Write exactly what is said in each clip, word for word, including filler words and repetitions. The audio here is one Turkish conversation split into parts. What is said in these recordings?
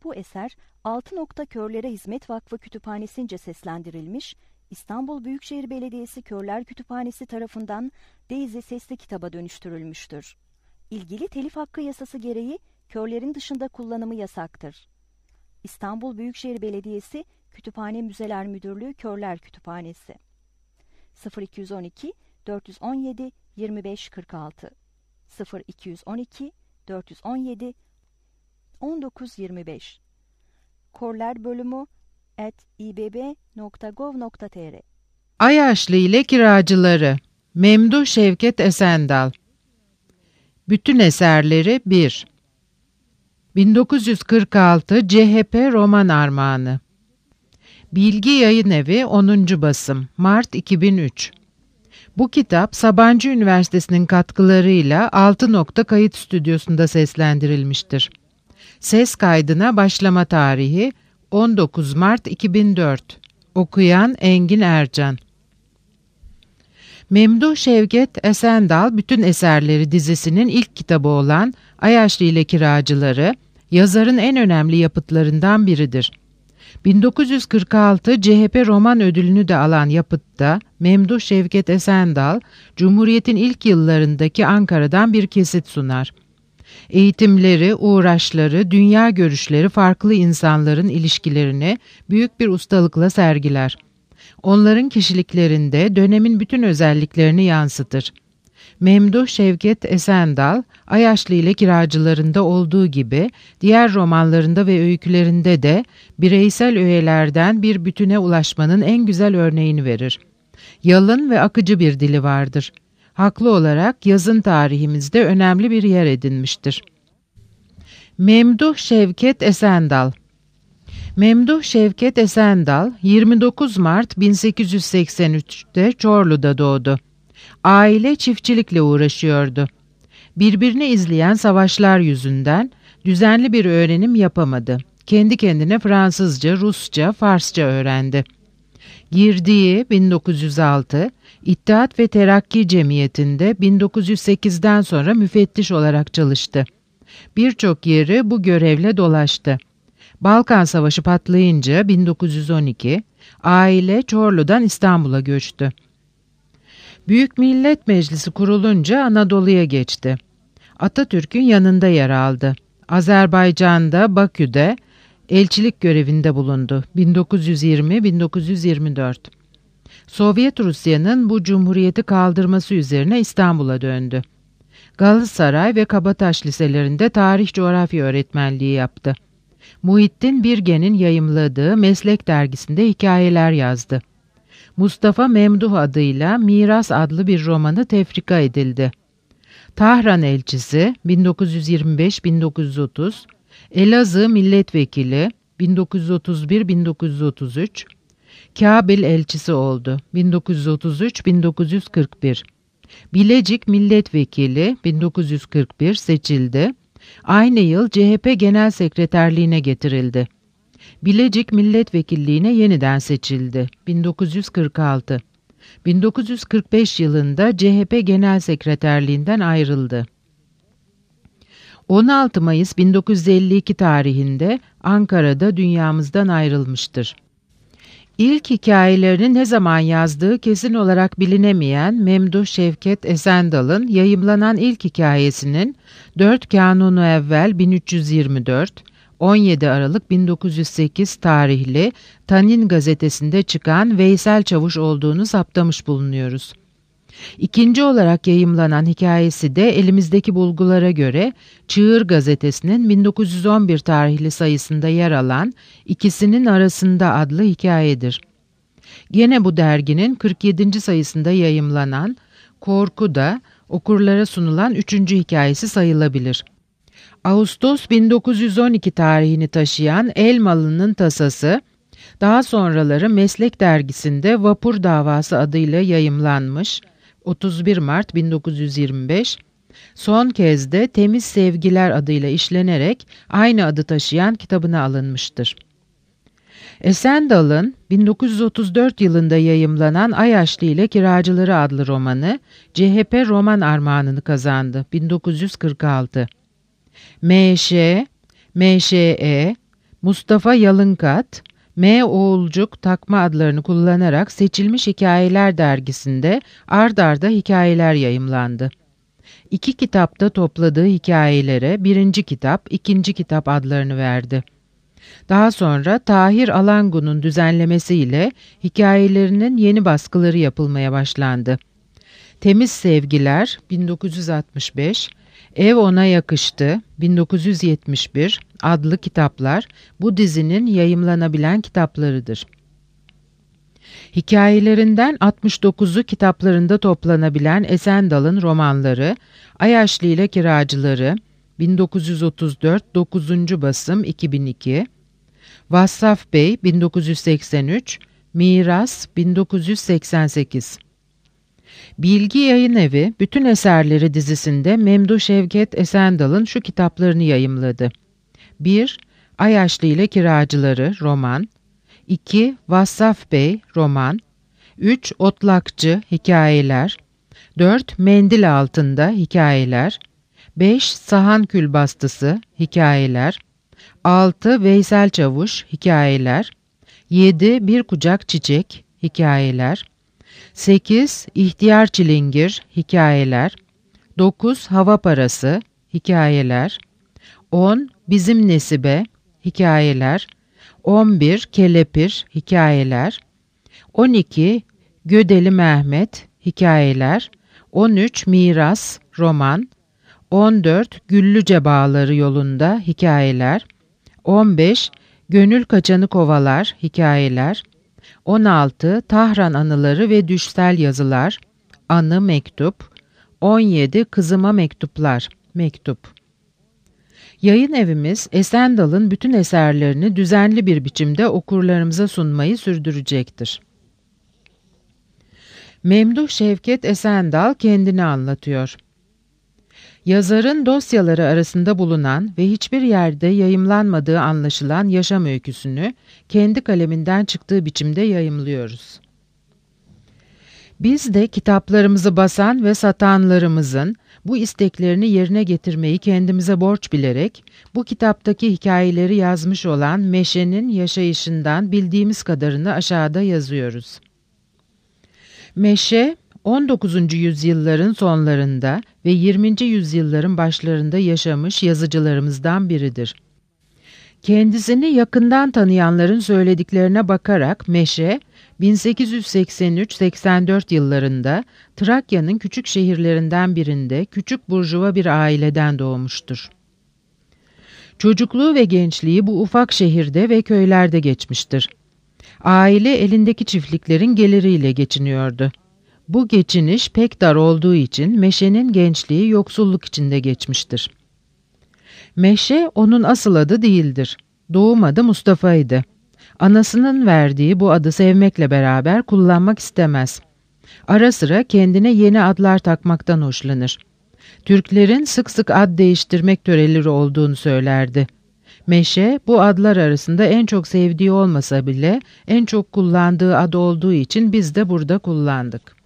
Bu eser Altı Nokta Körlere Hizmet Vakfı Kütüphanesi'nce seslendirilmiş, İstanbul Büyükşehir Belediyesi Körler Kütüphanesi tarafından Daisy sesli kitaba dönüştürülmüştür. İlgili telif hakkı yasası gereği körlerin dışında kullanımı yasaktır. İstanbul Büyükşehir Belediyesi Kütüphane Müzeler Müdürlüğü Körler Kütüphanesi sıfır iki on iki dört on yedi yirmi beş kırk altı sıfır iki on iki dört on yedi on dokuz yirmi beş Körler bölümü at ibb nokta gov nokta tr Ayaşlı ile kiracıları Memduh Şevket Esendal. Bütün eserleri bir. bin dokuz yüz kırk altı C H P Roman Armağanı. Bilgi Yayınevi onuncu basım Mart iki bin üç. Bu kitap Sabancı Üniversitesi'nin katkılarıyla Altı Nokta Kayıt Stüdyosu'nda seslendirilmiştir. Ses kaydına başlama tarihi on dokuz Mart iki bin dört. Okuyan Engin Ercan. Memduh Şevket Esendal Bütün Eserleri dizisinin ilk kitabı olan Ayaşlı ile Kiracıları, yazarın en önemli yapıtlarından biridir. bin dokuz yüz kırk altı C H P Roman Ödülünü de alan yapıtta Memduh Şevket Esendal, Cumhuriyet'in ilk yıllarındaki Ankara'dan bir kesit sunar. Eğitimleri, uğraşları, dünya görüşleri farklı insanların ilişkilerini büyük bir ustalıkla sergiler. Onların kişiliklerinde dönemin bütün özelliklerini yansıtır. Memduh Şevket Esendal, Ayaşlı ile Kiracılarında olduğu gibi diğer romanlarında ve öykülerinde de bireysel öğelerden bir bütüne ulaşmanın en güzel örneğini verir. Yalın ve akıcı bir dili vardır. Haklı olarak yazın tarihimizde önemli bir yer edinmiştir. Memduh Şevket Esendal. Memduh Şevket Esendal, yirmi dokuz Mart bin sekiz yüz seksen üç'te Çorlu'da doğdu. Aile çiftçilikle uğraşıyordu. Birbirini izleyen savaşlar yüzünden düzenli bir öğrenim yapamadı. Kendi kendine Fransızca, Rusça, Farsça öğrendi. Girdiği bin dokuz yüz altı, İttihat ve Terakki Cemiyeti'nde bin dokuz yüz sekiz'den sonra müfettiş olarak çalıştı. Birçok yeri bu görevle dolaştı. Balkan Savaşı patlayınca bin dokuz yüz on iki, aile Çorlu'dan İstanbul'a göçtü. Büyük Millet Meclisi kurulunca Anadolu'ya geçti. Atatürk'ün yanında yer aldı. Azerbaycan'da, Bakü'de elçilik görevinde bulundu bin dokuz yüz yirmi - bin dokuz yüz yirmi dört. Sovyet Rusya'nın bu cumhuriyeti kaldırması üzerine İstanbul'a döndü. Galatasaray ve Kabataş liselerinde tarih coğrafya öğretmenliği yaptı. Muhittin Birgen'in yayımladığı Meslek dergisinde hikayeler yazdı. Mustafa Memduh adıyla Miras adlı bir romanı tefrika edildi. Tahran elçisi bin dokuz yüz yirmi beş - bin dokuz yüz otuz, Elazığ milletvekili bin dokuz yüz otuz bir - bin dokuz yüz otuz üç, Kabil elçisi oldu bin dokuz yüz otuz üç - bin dokuz yüz kırk bir. Bilecik milletvekili bin dokuz yüz kırk bir seçildi. Aynı yıl C H P Genel Sekreterliğine getirildi. Bilecik milletvekilliğine yeniden seçildi bin dokuz yüz kırk altı. bin dokuz yüz kırk beş yılında C H P Genel Sekreterliğinden ayrıldı. on altı Mayıs bin dokuz yüz elli iki tarihinde Ankara'da dünyamızdan ayrılmıştır. İlk hikayelerini ne zaman yazdığı kesin olarak bilinemeyen Memduh Şevket Esendal'ın yayımlanan ilk hikayesinin dört Kanunu Evvel bin üç yüz yirmi dört, on yedi Aralık bin dokuz yüz sekiz tarihli Tanin gazetesinde çıkan Veysel Çavuş olduğunu saptamış bulunuyoruz. İkinci olarak yayımlanan hikayesi de elimizdeki bulgulara göre Çığır gazetesinin bin dokuz yüz on bir tarihli sayısında yer alan İkisinin Arasında adlı hikayedir. Gene bu derginin kırk yedinci sayısında yayımlanan Korku da okurlara sunulan üçüncü hikayesi sayılabilir. Ağustos bin dokuz yüz on iki tarihini taşıyan Elmalı'nın Tasası, daha sonraları Meslek dergisinde Vapur Davası adıyla yayımlanmış, otuz bir Mart bin dokuz yüz yirmi beş, son kez de Temiz Sevgiler adıyla işlenerek aynı adı taşıyan kitabına alınmıştır. Esendal'ın bin dokuz yüz otuz dört yılında yayımlanan Ayaşlı ile Kiracıları adlı romanı C H P Roman Armağanını kazandı bin dokuz yüz kırk altı. M Ş, M Ş E, Mustafa Yalınkat, M. Oğulcuk takma adlarını kullanarak Seçilmiş Hikayeler dergisinde ard arda hikayeler yayımlandı. İki kitapta topladığı hikayelere birinci kitap, ikinci kitap adlarını verdi. Daha sonra Tahir Alangu'nun düzenlemesiyle hikayelerinin yeni baskıları yapılmaya başlandı. Temiz Sevgiler bin dokuz yüz altmış beş, Ev Ona Yakıştı bin dokuz yüz yetmiş bir adlı kitaplar bu dizinin yayımlanabilen kitaplarıdır. Hikayelerinden altmış dokuzu kitaplarında toplanabilen Esendal'ın romanları, Ayaşlı ile Kiracıları bin dokuz yüz otuz dört dokuzuncu basım iki bin iki, Vassaf Bey bin dokuz yüz seksen üç, Miras bin dokuz yüz seksen sekiz. Bilgi Yayınevi bütün eserleri dizisinde Memduh Şevket Esendal'ın şu kitaplarını yayımladı. bir. Ayaşlı ile Kiracıları roman, iki. Vassaf Bey roman, üç. Otlakçı hikayeler, dört. Mendil Altında hikayeler, beş. Sahan Külbastısı hikayeler, altı. Veysel Çavuş hikayeler, yedi. Bir Kucak Çiçek hikayeler, sekiz. İhtiyar Çilingir hikayeler, dokuz. Hava Parası hikayeler, on. Bizim Nesibe hikayeler, on bir. Kelepir hikayeler, on iki. Gödeli Mehmet hikayeler, on üç. Miras roman, on dört. Güllüce Bağları Yolunda hikayeler, on beş. Gönül Kaçanı Kovalar hikayeler, on altı. Tahran Anıları ve Düşsel Yazılar, anı mektup, on yedi. Kızıma Mektuplar, mektup. Yayın evimiz Esendal'ın bütün eserlerini düzenli bir biçimde okurlarımıza sunmayı sürdürecektir. Memduh Şevket Esendal kendini anlatıyor. Yazarın dosyaları arasında bulunan ve hiçbir yerde yayımlanmadığı anlaşılan yaşam öyküsünü kendi kaleminden çıktığı biçimde yayımlıyoruz. Biz de kitaplarımızı basan ve satanlarımızın bu isteklerini yerine getirmeyi kendimize borç bilerek bu kitaptaki hikayeleri yazmış olan Meşe'nin yaşayışından bildiğimiz kadarını aşağıda yazıyoruz. Meşe, on dokuzuncu yüzyılların sonlarında ve yirminci yüzyılların başlarında yaşamış yazıcılarımızdan biridir. Kendisini yakından tanıyanların söylediklerine bakarak Meşe, bin sekiz yüz seksen üç seksen dört yıllarında Trakya'nın küçük şehirlerinden birinde küçük burjuva bir aileden doğmuştur. Çocukluğu ve gençliği bu ufak şehirde ve köylerde geçmiştir. Aile elindeki çiftliklerin geliriyle geçiniyordu. Bu geçiniş pek dar olduğu için Meşe'nin gençliği yoksulluk içinde geçmiştir. Meşe onun asıl adı değildir. Doğum adı Mustafa'ydı. Anasının verdiği bu adı sevmekle beraber kullanmak istemez. Ara sıra kendine yeni adlar takmaktan hoşlanır. Türklerin sık sık ad değiştirmek töreleri olduğunu söylerdi. Meşe bu adlar arasında en çok sevdiği olmasa bile en çok kullandığı ad olduğu için biz de burada kullandık.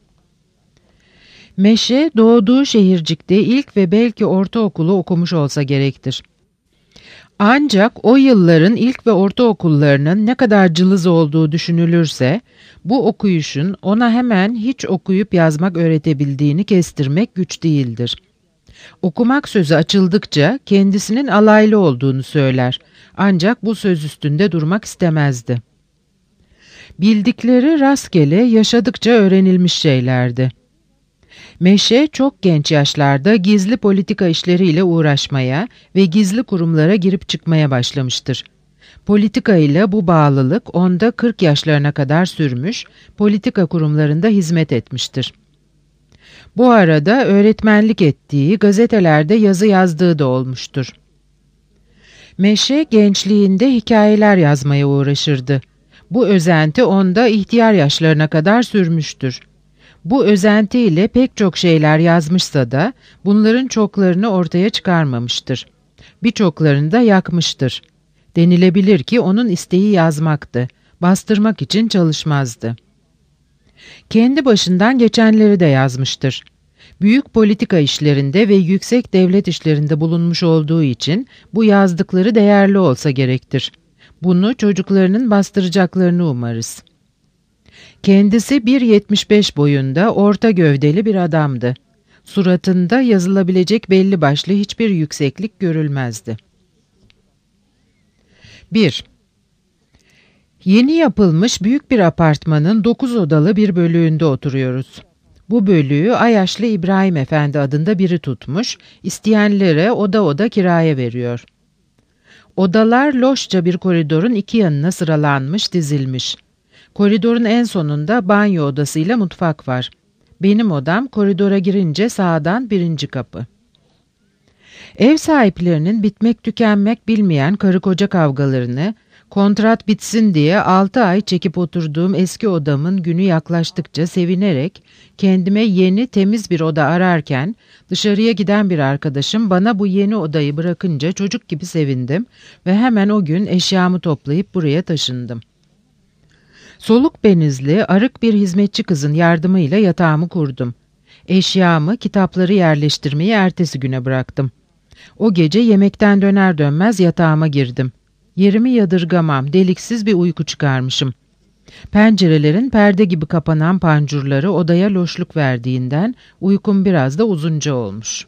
Meşe doğduğu şehircikte ilk ve belki ortaokulu okumuş olsa gerektir. Ancak o yılların ilk ve ortaokullarının ne kadar cılız olduğu düşünülürse, bu okuyuşun ona hemen hiç okuyup yazmak öğretebildiğini kestirmek güç değildir. Okumak sözü açıldıkça kendisinin alaylı olduğunu söyler, ancak bu söz üstünde durmak istemezdi. Bildikleri rastgele yaşadıkça öğrenilmiş şeylerdi. Meşe çok genç yaşlarda gizli politika işleriyle uğraşmaya ve gizli kurumlara girip çıkmaya başlamıştır. Politika ile bu bağlılık onda kırk yaşlarına kadar sürmüş, politika kurumlarında hizmet etmiştir. Bu arada öğretmenlik ettiği, gazetelerde yazı yazdığı da olmuştur. Meşe gençliğinde hikayeler yazmaya uğraşırdı. Bu özenti onda ihtiyar yaşlarına kadar sürmüştür. Bu özentiyle pek çok şeyler yazmışsa da bunların çoklarını ortaya çıkarmamıştır. Birçoklarını da yakmıştır. Denilebilir ki onun isteği yazmaktı, bastırmak için çalışmazdı. Kendi başından geçenleri de yazmıştır. Büyük politika işlerinde ve yüksek devlet işlerinde bulunmuş olduğu için bu yazdıkları değerli olsa gerektir. Bunu çocuklarının bastıracaklarını umarız. Kendisi bir yetmiş beş boyunda, orta gövdeli bir adamdı. Suratında yazılabilecek belli başlı hiçbir yükseklik görülmezdi. bir. Yeni yapılmış büyük bir apartmanın dokuz odalı bir bölüğünde oturuyoruz. Bu bölüğü Ayaşlı İbrahim Efendi adında biri tutmuş, isteyenlere oda oda kiraya veriyor. Odalar loşça bir koridorun iki yanına sıralanmış, dizilmiş. Koridorun en sonunda banyo odasıyla mutfak var. Benim odam koridora girince sağdan birinci kapı. Ev sahiplerinin bitmek tükenmek bilmeyen karı koca kavgalarını, kontrat bitsin diye altı ay çekip oturduğum eski odamın günü yaklaştıkça sevinerek kendime yeni temiz bir oda ararken dışarıya giden bir arkadaşım bana bu yeni odayı bırakınca çocuk gibi sevindim ve hemen o gün eşyamı toplayıp buraya taşındım. Soluk benizli, arık bir hizmetçi kızın yardımıyla yatağımı kurdum. Eşyamı, kitapları yerleştirmeyi ertesi güne bıraktım. O gece yemekten döner dönmez yatağıma girdim. Yerimi yadırgamam, deliksiz bir uyku çıkarmışım. Pencerelerin perde gibi kapanan pancurları odaya loşluk verdiğinden uykum biraz da uzunca olmuş.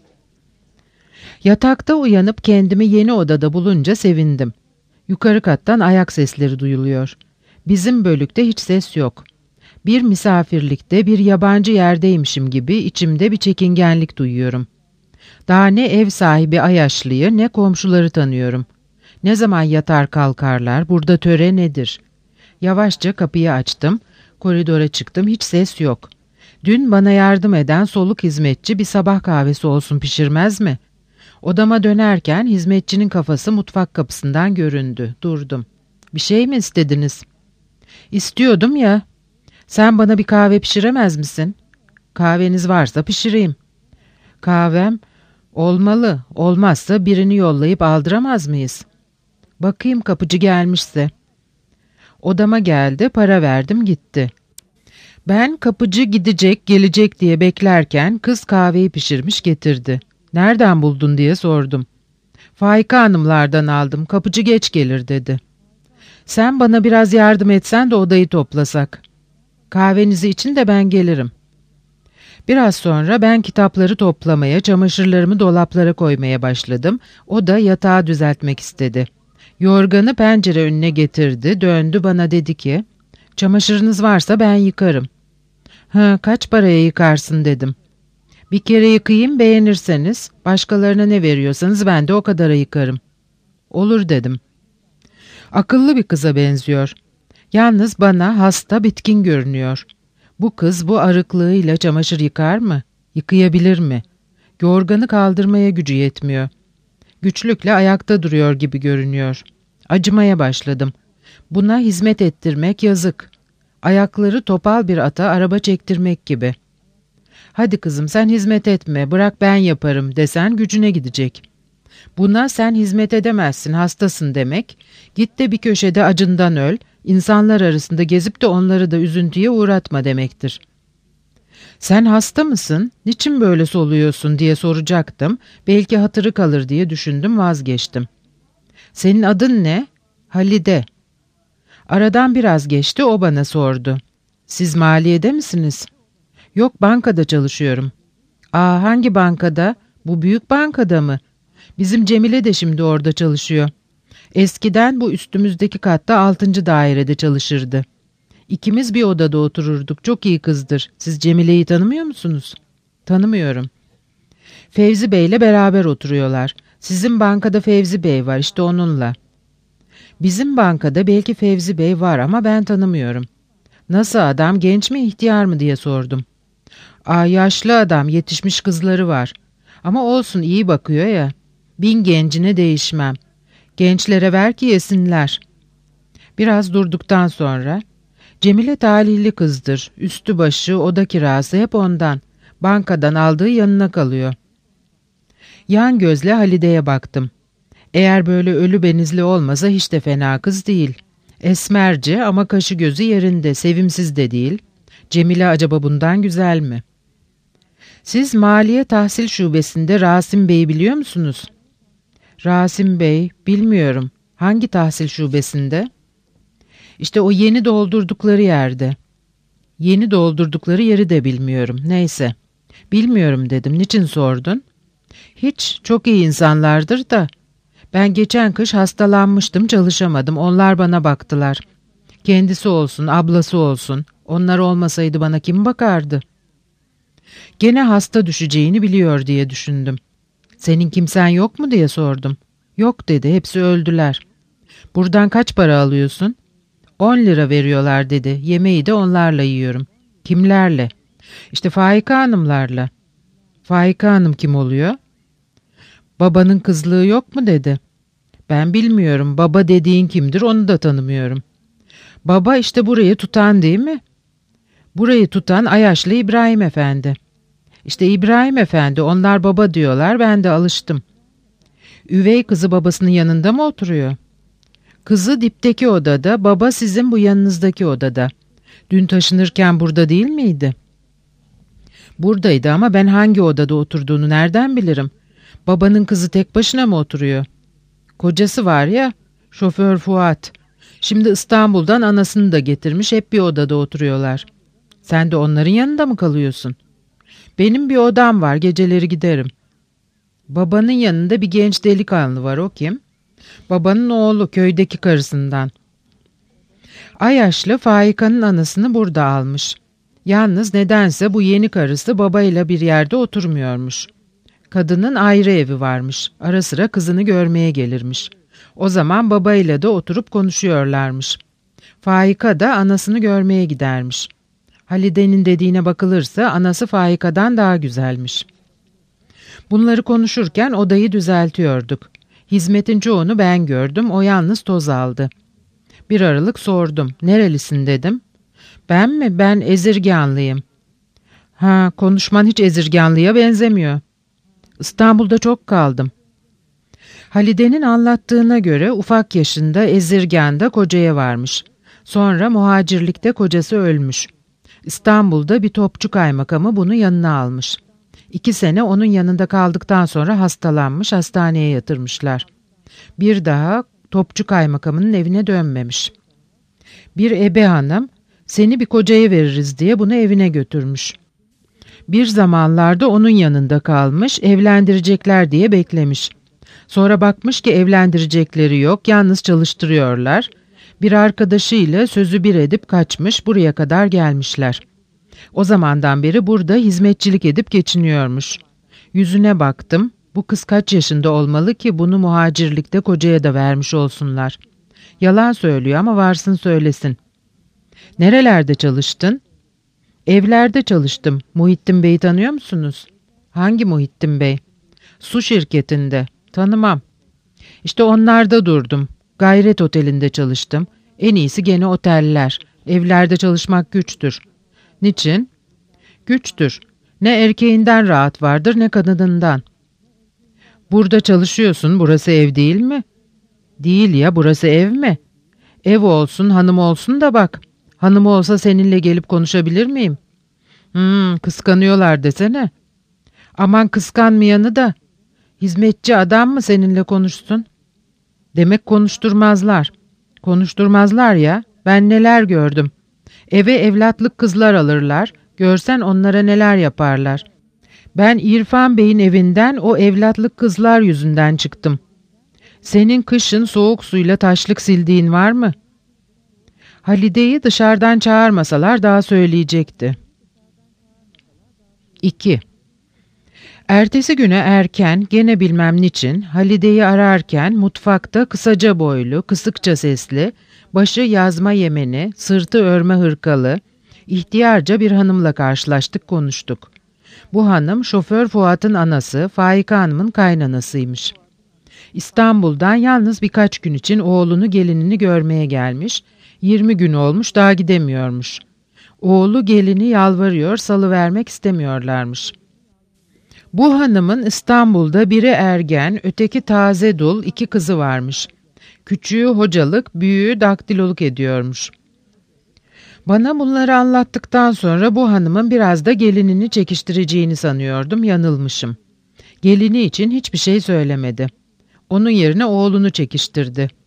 Yatakta uyanıp kendimi yeni odada bulunca sevindim. Yukarı kattan ayak sesleri duyuluyor. Bizim bölükte hiç ses yok. Bir misafirlikte, bir yabancı yerdeymişim gibi içimde bir çekingenlik duyuyorum. Daha ne ev sahibi Ayaşlı'yı ne komşuları tanıyorum. Ne zaman yatar kalkarlar, burada töre nedir? Yavaşça kapıyı açtım, koridora çıktım, hiç ses yok. Dün bana yardım eden soluk hizmetçi bir sabah kahvesi olsun pişirmez mi? Odama dönerken hizmetçinin kafası mutfak kapısından göründü, durdum. Bir şey mi istediniz? İstiyordum ya. Sen bana bir kahve pişiremez misin? Kahveniz varsa pişireyim. Kahvem olmalı, olmazsa birini yollayıp aldıramaz mıyız? Bakayım kapıcı gelmişse. Odama geldi, para verdim gitti. Ben kapıcı gidecek, gelecek diye beklerken kız kahveyi pişirmiş getirdi. Nereden buldun diye sordum. Faika Hanımlardan aldım, kapıcı geç gelir dedi. Sen bana biraz yardım etsen de odayı toplasak. Kahvenizi için de ben gelirim. Biraz sonra ben kitapları toplamaya, çamaşırlarımı dolaplara koymaya başladım. O da yatağı düzeltmek istedi. Yorganı pencere önüne getirdi, döndü bana dedi ki, çamaşırınız varsa ben yıkarım. Ha, kaç paraya yıkarsın dedim. Bir kere yıkayayım beğenirseniz, başkalarına ne veriyorsanız ben de o kadara yıkarım. Olur dedim. Akıllı bir kıza benziyor. Yalnız bana hasta, bitkin görünüyor. Bu kız bu arıklığıyla çamaşır yıkar mı? Yıkayabilir mi? Yorganı kaldırmaya gücü yetmiyor. Güçlükle ayakta duruyor gibi görünüyor. Acımaya başladım. Buna hizmet ettirmek yazık. Ayakları topal bir ata araba çektirmek gibi. Hadi kızım sen hizmet etme, bırak ben yaparım desen gücüne gidecek. Buna sen hizmet edemezsin, hastasın demek, git de bir köşede acından öl, insanlar arasında gezip de onları da üzüntüye uğratma demektir. Sen hasta mısın, niçin böyle soluyorsun diye soracaktım, belki hatırı kalır diye düşündüm, vazgeçtim. Senin adın ne? Halide. Aradan biraz geçti, o bana sordu. Siz maliyede misiniz? Yok, bankada çalışıyorum. Aa, hangi bankada? Bu büyük bankada mı? Bizim Cemile de şimdi orada çalışıyor. Eskiden bu üstümüzdeki katta altıncı dairede çalışırdı. İkimiz bir odada otururduk. Çok iyi kızdır. Siz Cemile'yi tanımıyor musunuz? Tanımıyorum. Fevzi Bey'le beraber oturuyorlar. Sizin bankada Fevzi Bey var, işte onunla. Bizim bankada belki Fevzi Bey var ama ben tanımıyorum. Nasıl adam, genç mi ihtiyar mı diye sordum. Aa, yaşlı adam, yetişmiş kızları var. Ama olsun, iyi bakıyor ya. Bin gencine değişmem. Gençlere ver ki yesinler. Biraz durduktan sonra, Cemile talihli kızdır. Üstü başı, oda kirası hep ondan. Bankadan aldığı yanına kalıyor. Yan gözle Halide'ye baktım. Eğer böyle ölü benizli olmasa hiç de fena kız değil. Esmerce ama kaşı gözü yerinde, sevimsiz de değil. Cemile acaba bundan güzel mi? Siz Maliye Tahsil Şubesi'nde Rasim Bey'i biliyor musunuz? Rasim Bey, bilmiyorum. Hangi tahsil şubesinde? İşte o yeni doldurdukları yerde. Yeni doldurdukları yeri de bilmiyorum. Neyse. Bilmiyorum dedim. Niçin sordun? Hiç, çok iyi insanlardır da. Ben geçen kış hastalanmıştım, çalışamadım. Onlar bana baktılar. Kendisi olsun, ablası olsun. Onlar olmasaydı bana kim bakardı? Gene hasta düşeceğini biliyor diye düşündüm. Senin kimsen yok mu diye sordum. Yok dedi, hepsi öldüler. Buradan kaç para alıyorsun? On lira veriyorlar dedi. Yemeği de onlarla yiyorum. Kimlerle? İşte Faika Hanımlarla. Faika Hanım kim oluyor? Babanın kızlığı yok mu dedi. Ben bilmiyorum. Baba dediğin kimdir onu da tanımıyorum. Baba işte burayı tutan değil mi? Burayı tutan Ayaşlı İbrahim Efendi. İşte İbrahim Efendi, onlar baba diyorlar, ben de alıştım. Üvey kızı babasının yanında mı oturuyor? Kızı dipteki odada, baba sizin bu yanınızdaki odada. Dün taşınırken burada değil miydi? Buradaydı ama ben hangi odada oturduğunu nereden bilirim? Babanın kızı tek başına mı oturuyor? Kocası var ya, şoför Fuat. Şimdi İstanbul'dan anasını da getirmiş, hep bir odada oturuyorlar. Sen de onların yanında mı kalıyorsun? Benim bir odam var, geceleri giderim. Babanın yanında bir genç delikanlı var, o kim? Babanın oğlu, köydeki karısından. Ayaşlı Faika'nın anasını burada almış. Yalnız nedense bu yeni karısı babayla bir yerde oturmuyormuş. Kadının ayrı evi varmış. Ara sıra kızını görmeye gelirmiş. O zaman babayla da oturup konuşuyorlarmış. Faika da anasını görmeye gidermiş. Halide'nin dediğine bakılırsa anası Faika'dan daha güzelmiş. Bunları konuşurken odayı düzeltiyorduk. Hizmetin çoğunu ben gördüm, o yalnız toz aldı. Bir aralık sordum. Nerelisin dedim. Ben mi? Ben Ezirganlıyım. Ha, konuşman hiç Ezirganlıya benzemiyor. İstanbul'da çok kaldım. Halide'nin anlattığına göre ufak yaşında Ezirgan'da kocaya varmış. Sonra muhacirlikte kocası ölmüş. İstanbul'da bir topçu kaymakamı bunu yanına almış. İki sene onun yanında kaldıktan sonra hastalanmış, hastaneye yatırmışlar. Bir daha topçu kaymakamının evine dönmemiş. Bir ebe hanım, seni bir kocaya veririz diye bunu evine götürmüş. Bir zamanlarda onun yanında kalmış, evlendirecekler diye beklemiş. Sonra bakmış ki evlendirecekleri yok, yalnız çalıştırıyorlar. Bir arkadaşıyla sözü bir edip kaçmış, buraya kadar gelmişler. O zamandan beri burada hizmetçilik edip geçiniyormuş. Yüzüne baktım, bu kız kaç yaşında olmalı ki bunu muhacirlikte kocaya da vermiş olsunlar. Yalan söylüyor ama varsın söylesin. Nerelerde çalıştın? Evlerde çalıştım. Muhittin Bey'i tanıyor musunuz? Hangi Muhittin Bey? Su şirketinde. Tanımam. İşte onlarda durdum. Gayret Oteli'nde çalıştım. En iyisi gene oteller. Evlerde çalışmak güçtür. Niçin? Güçtür. Ne erkeğinden rahat vardır ne kadınından. Burada çalışıyorsun, burası ev değil mi? Değil ya, burası ev mi? Ev olsun, hanım olsun da bak. Hanım olsa seninle gelip konuşabilir miyim? Hmm, kıskanıyorlar desene. Aman kıskanmayanı da. Hizmetçi adam mı seninle konuşsun? Demek konuşturmazlar. Konuşturmazlar ya. Ben neler gördüm. Eve evlatlık kızlar alırlar. Görsen onlara neler yaparlar. Ben İrfan Bey'in evinden o evlatlık kızlar yüzünden çıktım. Senin kışın soğuk suyla taşlık sildiğin var mı? Halide'yi dışarıdan çağırmasalar daha söyleyecekti. İki. Ertesi güne erken, gene bilmem niçin, Halide'yi ararken mutfakta kısaca boylu, kısıkça sesli, başı yazma yemeni, sırtı örme hırkalı, ihtiyarca bir hanımla karşılaştık, konuştuk. Bu hanım şoför Fuat'ın anası, Faika Hanım'ın kaynanasıymış. İstanbul'dan yalnız birkaç gün için oğlunu gelinini görmeye gelmiş, yirmi gün olmuş daha gidemiyormuş. Oğlu gelini yalvarıyor, salıvermek istemiyorlarmış. Bu hanımın İstanbul'da biri ergen, öteki taze dul, iki kızı varmış. Küçüğü hocalık, büyüğü daktiloluk ediyormuş. Bana bunları anlattıktan sonra bu hanımın biraz da gelinini çekiştireceğini sanıyordum, yanılmışım. Gelini için hiçbir şey söylemedi. Onun yerine oğlunu çekiştirdi.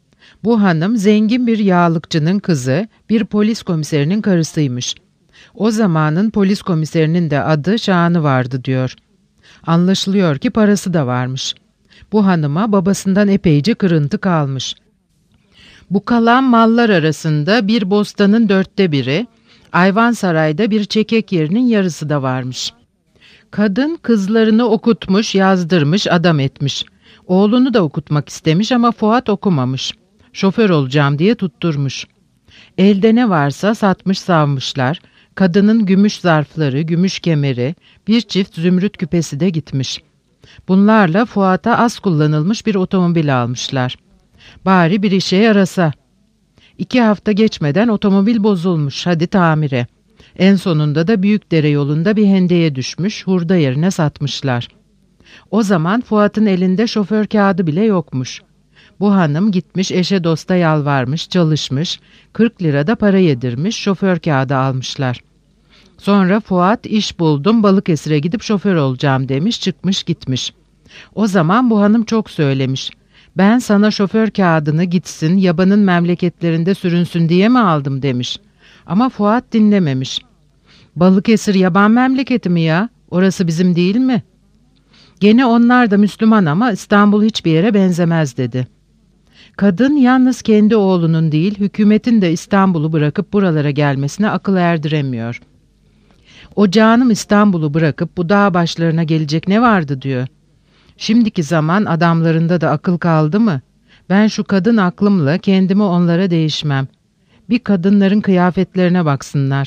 Bu hanım zengin bir yağlıkçının kızı, bir polis komiserinin karısıymış. O zamanın polis komiserinin de adı şanı vardı diyor. Anlaşılıyor ki parası da varmış. Bu hanıma babasından epeyce kırıntı kalmış. Bu kalan mallar arasında bir bostanın dörtte biri, Ayvansaray'da bir çekek yerinin yarısı da varmış. Kadın kızlarını okutmuş, yazdırmış, adam etmiş. Oğlunu da okutmak istemiş ama Fuat okumamış. Şoför olacağım diye tutturmuş. Elde ne varsa satmış savmışlar. Kadının gümüş zarfları, gümüş kemeri, bir çift zümrüt küpesi de gitmiş. Bunlarla Fuat'a az kullanılmış bir otomobil almışlar. Bari bir işe yarasa. İki hafta geçmeden otomobil bozulmuş, hadi tamire. En sonunda da Büyükdere yolunda bir hendeye düşmüş, hurda yerine satmışlar. O zaman Fuat'ın elinde şoför kağıdı bile yokmuş. Bu hanım gitmiş eşe dosta yalvarmış, çalışmış, kırk lirada para yedirmiş, şoför kağıdı almışlar. Sonra Fuat iş buldum, Balıkesir'e gidip şoför olacağım demiş, çıkmış gitmiş. O zaman bu hanım çok söylemiş. Ben sana şoför kağıdını gitsin, yabanın memleketlerinde sürünsün diye mi aldım demiş. Ama Fuat dinlememiş. Balıkesir yaban memleketi mi ya? Orası bizim değil mi? Gene onlar da Müslüman ama İstanbul hiçbir yere benzemez dedi. Kadın yalnız kendi oğlunun değil, hükümetin de İstanbul'u bırakıp buralara gelmesine akıl erdiremiyor. O canım İstanbul'u bırakıp bu dağ başlarına gelecek ne vardı diyor. Şimdiki zaman adamlarında da akıl kaldı mı? Ben şu kadın aklımla kendimi onlara değişmem. Bir kadınların kıyafetlerine baksınlar.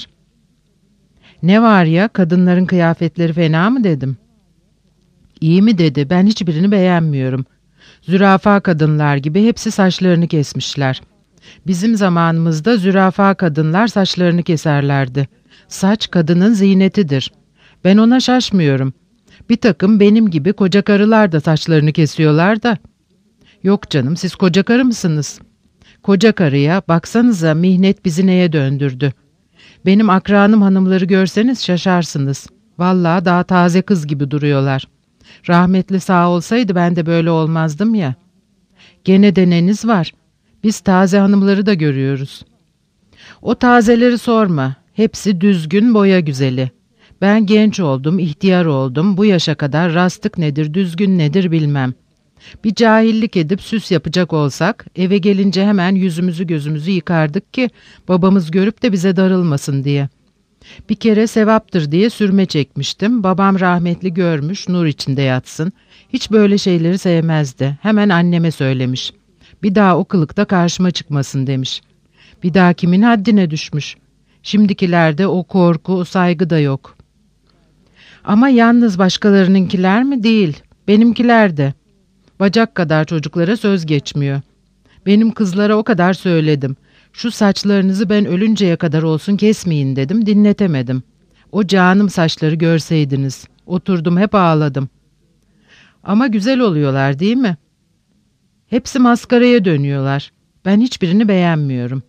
Ne var ya, kadınların kıyafetleri fena mı dedim. İyi mi dedi, ben hiçbirini beğenmiyorum. Zürafa kadınlar gibi hepsi saçlarını kesmişler. Bizim zamanımızda zürafa kadınlar saçlarını keserlerdi. Saç kadının ziynetidir. Ben ona şaşmıyorum. Bir takım benim gibi koca karılar da saçlarını kesiyorlar da. Yok canım, siz koca karı mısınız? Koca karıya baksanıza mihnet bizi neye döndürdü. Benim akranım hanımları görseniz şaşarsınız. Vallahi daha taze kız gibi duruyorlar. Rahmetli sağ olsaydı ben de böyle olmazdım ya. Gene de neniz var? Biz taze hanımları da görüyoruz. O tazeleri sorma. Hepsi düzgün, boya güzeli. Ben genç oldum, ihtiyar oldum. Bu yaşa kadar rastık nedir, düzgün nedir bilmem. Bir cahillik edip süs yapacak olsak, eve gelince hemen yüzümüzü gözümüzü yıkardık ki babamız görüp de bize darılmasın diye. Bir kere sevaptır diye sürme çekmiştim. Babam rahmetli görmüş, nur içinde yatsın. Hiç böyle şeyleri sevmezdi. Hemen anneme söylemiş. Bir daha o kılıkta karşıma çıkmasın demiş. Bir daha kimin haddine düşmüş? Şimdikilerde o korku, o saygı da yok. Ama yalnız başkalarınınkiler mi? Değil. Benimkiler de. Bacak kadar çocuklara söz geçmiyor. Benim kızlara o kadar söyledim. Şu saçlarınızı ben ölünceye kadar olsun kesmeyin dedim, dinletemedim. O canım saçları görseydiniz. Oturdum hep ağladım. Ama güzel oluyorlar değil mi? Hepsi maskaraya dönüyorlar. Ben hiçbirini beğenmiyorum.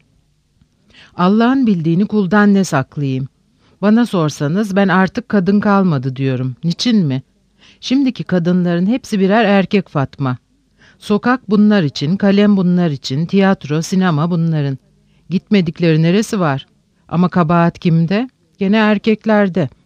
Allah'ın bildiğini kuldan ne saklayayım? Bana sorsanız ben artık kadın kalmadı diyorum. Niçin mi? Şimdiki kadınların hepsi birer erkek Fatma. Sokak bunlar için, kalem bunlar için, tiyatro, sinema bunların. Gitmedikleri neresi var? Ama kabahat kimde? Gene erkeklerde.